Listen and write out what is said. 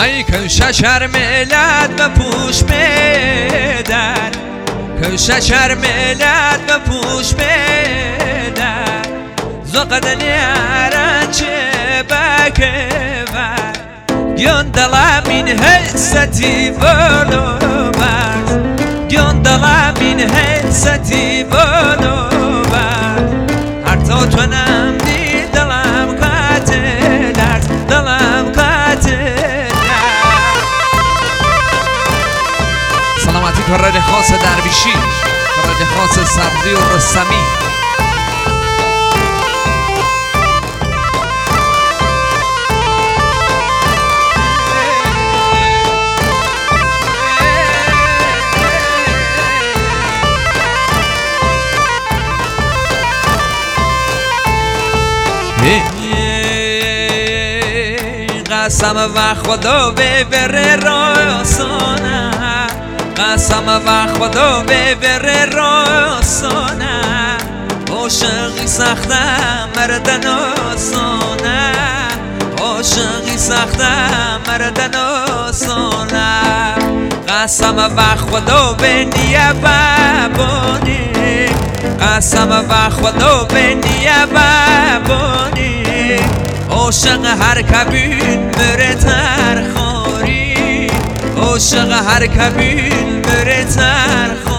ای که شرملت و پوش بدر، که شرملت و پوش بدر، زقد نیارن چه بکور گیان دلا من حستی بلو بر، گیان دلا من حستی بلو بر، هر تا تونم دی دلم قاتل، دلم قاتل. سلامتی کرد خاص درویشی، کرد خاص سبزی و رستمی. قسم و خدا به بر راسانه، قسم و خدا به بر راسانه، عاشقی سختم مردن آسانه، عاشقی سختم مردن آسانه. قسم و خدا به نیابانی، قسم و خدا به نیابانی، عاشق هر کبین بره ترخاری، عاشق هر کبین بره ترخاری.